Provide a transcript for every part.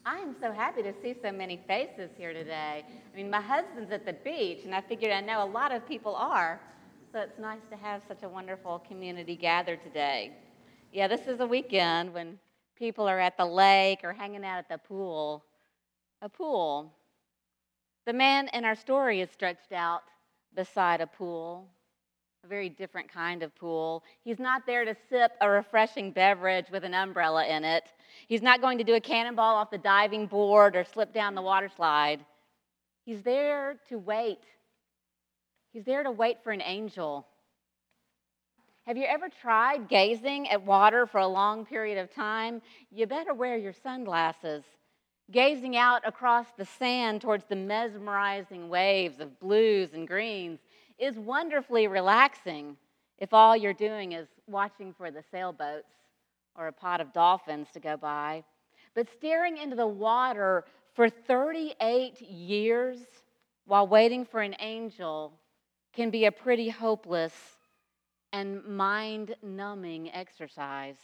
I am so happy to see so many faces here today. I mean, my husband's at the beach, and I figured I know a lot of people are, so it's nice to have such a wonderful community gathered today. Yeah, this is a weekend when people are at the lake or hanging out at the pool. A pool. The man in our story is stretched out beside a pool, a very different kind of pool. He's not there to sip a refreshing beverage with an umbrella in it. He's not going to do a cannonball off the diving board or slip down the water slide. He's there to wait. He's there to wait for an angel. Have you ever tried gazing at water for a long period of time? You better wear your sunglasses. Gazing out across the sand towards the mesmerizing waves of blues and greens is wonderfully relaxing if all you're doing is watching for the sailboats or a pod of dolphins to go by. But staring into the water for 38 years while waiting for an angel can be a pretty hopeless and mind-numbing exercise.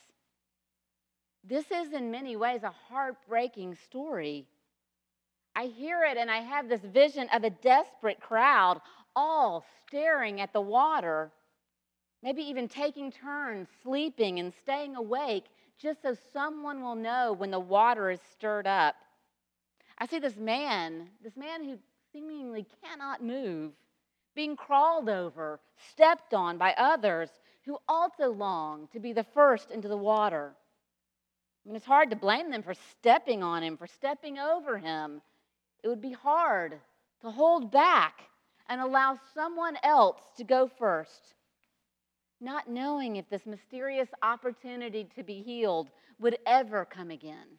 This is in many ways a heartbreaking story. I hear it and I have this vision of a desperate crowd all staring at the water, maybe even taking turns sleeping and staying awake just so someone will know when the water is stirred up. I see this man who seemingly cannot move, being crawled over, stepped on by others who also long to be the first into the water. I mean, it's hard to blame them for stepping on him, for stepping over him. It would be hard to hold back and allow someone else to go first, not knowing if this mysterious opportunity to be healed would ever come again.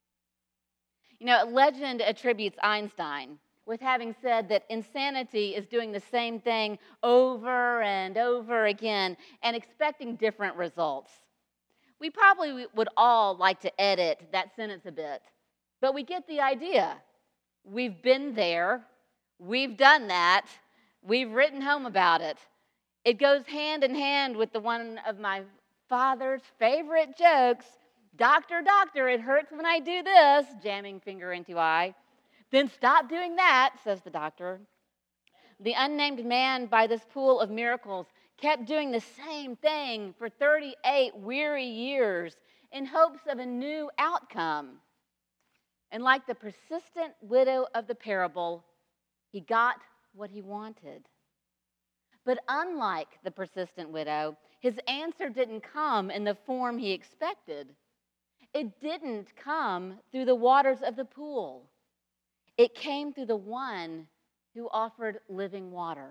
You know, legend attributes Einstein with having said that insanity is doing the same thing over and over again and expecting different results. We probably would all like to edit that sentence a bit, but we get the idea. We've been there, we've done that, we've written home about it. It goes hand in hand with one of my father's favorite jokes. Doctor, doctor, it hurts when I do this, jamming finger into eye. Then stop doing that, says the doctor. The unnamed man by this pool of miracles kept doing the same thing for 38 weary years in hopes of a new outcome. And like the persistent widow of the parable, he got what he wanted. But unlike the persistent widow, his answer didn't come in the form he expected. It didn't come through the waters of the pool. It came through the one who offered living water.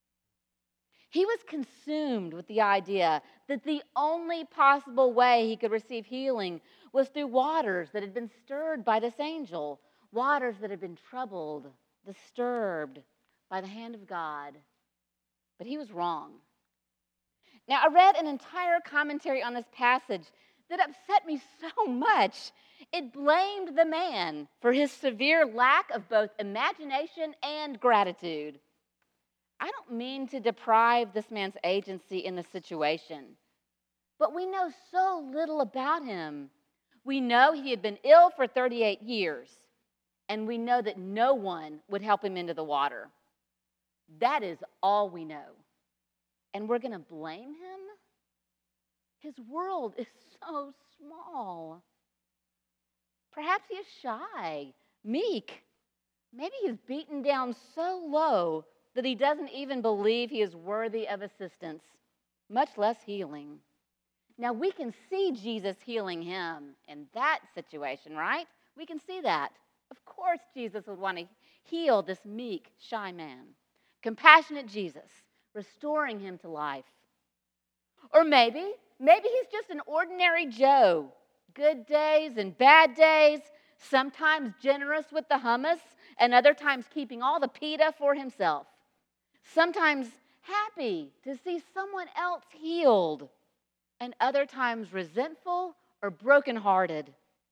He was consumed with the idea that the only possible way he could receive healing was through waters that had been stirred by this angel, waters that had been troubled, disturbed by the hand of God. But he was wrong. Now, I read an entire commentary on this passage that upset me so much. It blamed the man for his severe lack of both imagination and gratitude. I don't mean to deprive this man's agency in the situation, but we know so little about him. We know he had been ill for 38 years, and we know that no one would help him into the water. That is all we know. And we're going to blame him? His world is so small. Perhaps he is shy, meek. Maybe he's beaten down so low that he doesn't even believe he is worthy of assistance, much less healing. Now, we can see Jesus healing him in that situation, right? We can see that. Of course, Jesus would want to heal this meek, shy man. Compassionate Jesus, restoring him to life. Or maybe he's just an ordinary Joe. Good days and bad days, sometimes generous with the hummus, and other times keeping all the pita for himself. Sometimes happy to see someone else healed, and other times resentful or brokenhearted.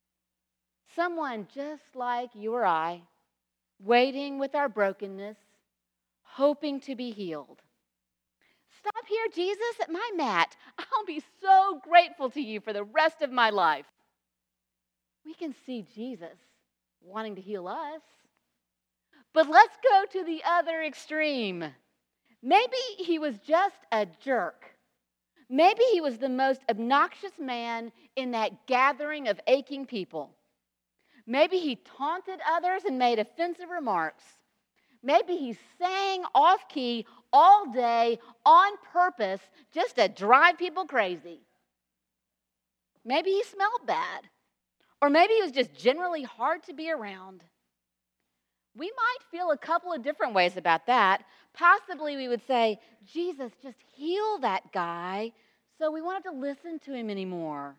Someone just like you or I, waiting with our brokenness, hoping to be healed. Stop here, Jesus, at my mat. I'll be so grateful to you for the rest of my life. We can see Jesus wanting to heal us. But let's go to the other extreme. Maybe he was just a jerk. Maybe he was the most obnoxious man in that gathering of aching people. Maybe he taunted others and made offensive remarks. Maybe he sang off key all day on purpose just to drive people crazy. Maybe he smelled bad. Or maybe he was just generally hard to be around. We might feel a couple of different ways about that. Possibly we would say, Jesus, just heal that guy, so we won't have to listen to him anymore.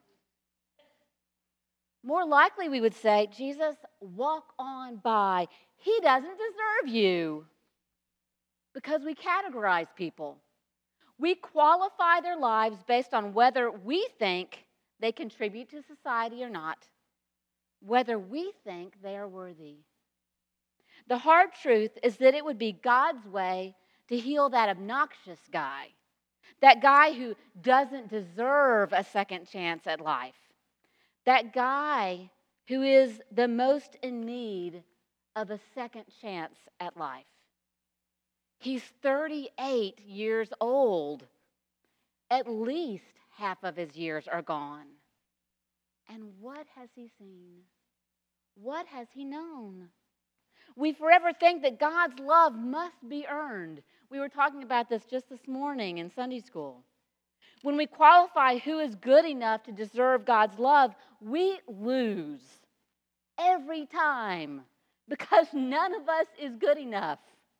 More likely we would say, Jesus, walk on by. He doesn't deserve you. Because we categorize people. We qualify their lives based on whether we think they contribute to society or not, whether we think they are worthy. The hard truth is that it would be God's way to heal that obnoxious guy, that guy who doesn't deserve a second chance at life, that guy who is the most in need of a second chance at life. He's 38 years old. At least half of his years are gone. And what has he seen? What has he known? We forever think that God's love must be earned. We were talking about this just this morning in Sunday school. When we qualify who is good enough to deserve God's love, we lose every time because none of us is good enough.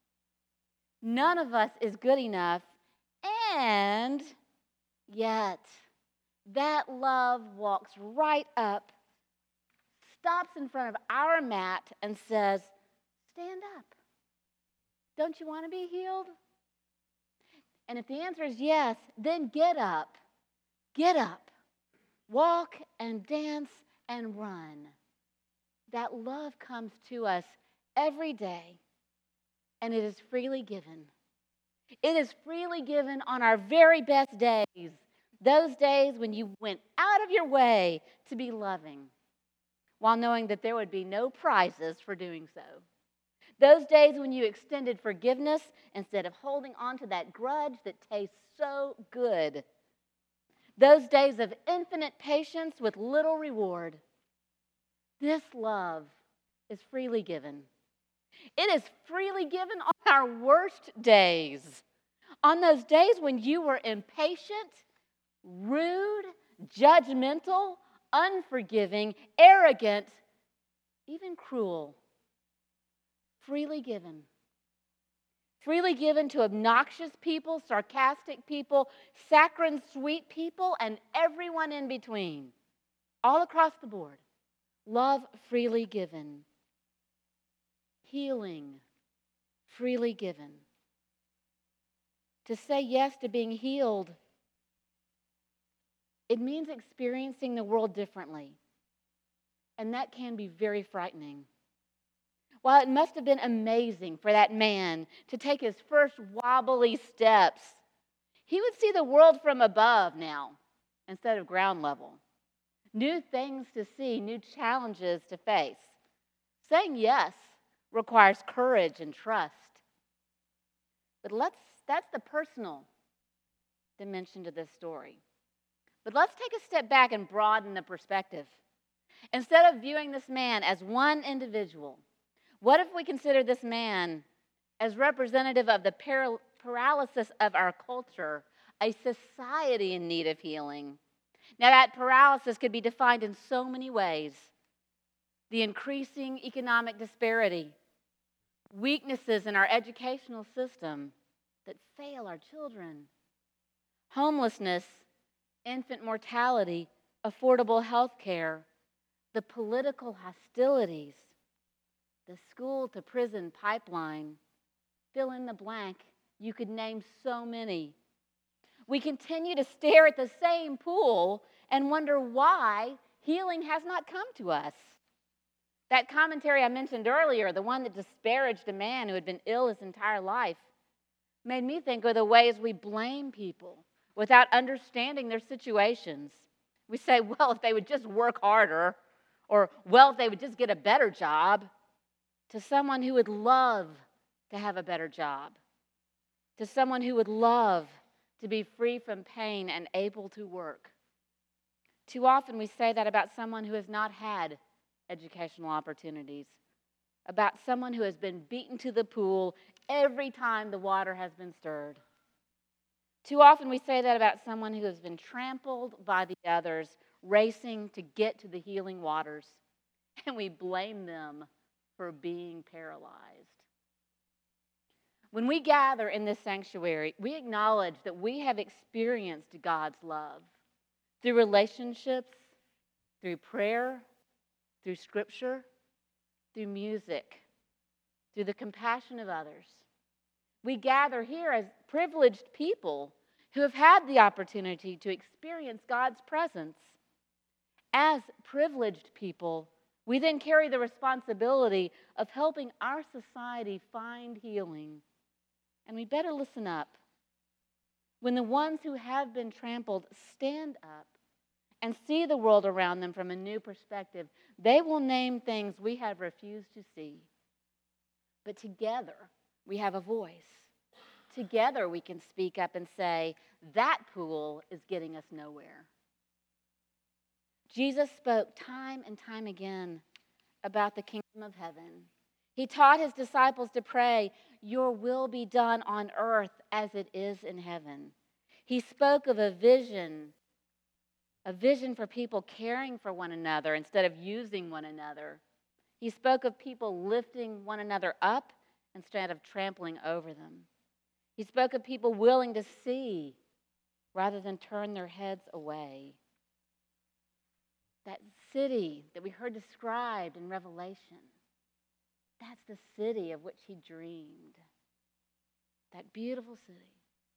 None of us is good enough, and yet that love walks right up, stops in front of our mat, and says, stand up. Don't you want to be healed? And if the answer is yes, then get up. Get up. Walk and dance and run. That love comes to us every day, and it is freely given. It is freely given on our very best days, those days when you went out of your way to be loving, while knowing that there would be no prizes for doing so. Those days when you extended forgiveness instead of holding on to that grudge that tastes so good. Those days of infinite patience with little reward. This love is freely given. It is freely given on our worst days. On those days when you were impatient, rude, judgmental, unforgiving, arrogant, even cruel. Freely given. Freely given to obnoxious people, sarcastic people, saccharine sweet people, and everyone in between. All across the board. Love freely given. Healing freely given. To say yes to being healed, it means experiencing the world differently. And that can be very frightening. While it must have been amazing for that man to take his first wobbly steps, he would see the world from above now instead of ground level. New things to see, new challenges to face. Saying yes requires courage and trust. But that's the personal dimension to this story. But let's take a step back and broaden the perspective. Instead of viewing this man as one individual, what if we consider this man as representative of the paralysis of our culture, a society in need of healing? Now, that paralysis could be defined in so many ways. The increasing economic disparity, weaknesses in our educational system that fail our children, homelessness, infant mortality, affordable health care, the political hostilities, the school-to-prison pipeline, fill in the blank. You could name so many. We continue to stare at the same pool and wonder why healing has not come to us. That commentary I mentioned earlier, the one that disparaged a man who had been ill his entire life, made me think of the ways we blame people without understanding their situations. We say, well, if they would just work harder, or, well, if they would just get a better job, to someone who would love to have a better job, to someone who would love to be free from pain and able to work. Too often we say that about someone who has not had educational opportunities, about someone who has been beaten to the pool every time the water has been stirred. Too often we say that about someone who has been trampled by the others, racing to get to the healing waters, and we blame them for being paralyzed. When we gather in this sanctuary, we acknowledge that we have experienced God's love through relationships, through prayer, through scripture, through music, through the compassion of others. We gather here as privileged people who have had the opportunity to experience God's presence. As privileged people, we then carry the responsibility of helping our society find healing. And we better listen up. When the ones who have been trampled stand up and see the world around them from a new perspective, they will name things we have refused to see. But together, we have a voice. Together, we can speak up and say, that pool is getting us nowhere. Jesus spoke time and time again about the kingdom of heaven. He taught his disciples to pray, your will be done on earth as it is in heaven. He spoke of a vision for people caring for one another instead of using one another. He spoke of people lifting one another up instead of trampling over them. He spoke of people willing to see rather than turn their heads away. That city that we heard described in Revelation, that's the city of which he dreamed. That beautiful city.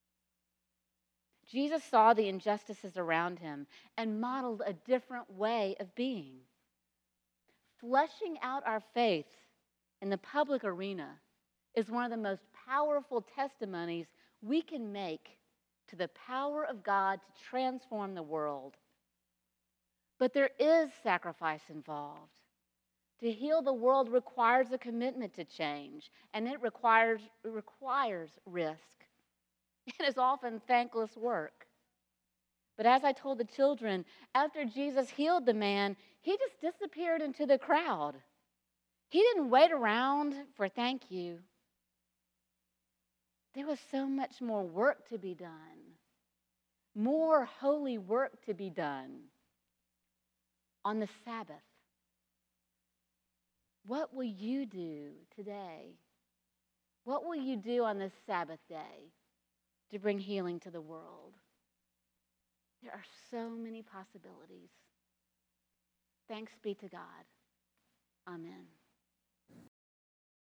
Jesus saw the injustices around him and modeled a different way of being. Fleshing out our faith in the public arena is one of the most powerful testimonies we can make to the power of God to transform the world. But there is sacrifice involved. To heal the world requires a commitment to change, and it requires risk. It is often thankless work. But as I told the children, after Jesus healed the man, he just disappeared into the crowd. He didn't wait around for thank you. There was so much more work to be done, more holy work to be done on the Sabbath. What will you do today? What will you do on this Sabbath day to bring healing to the world? There are so many possibilities. Thanks be to God. Amen.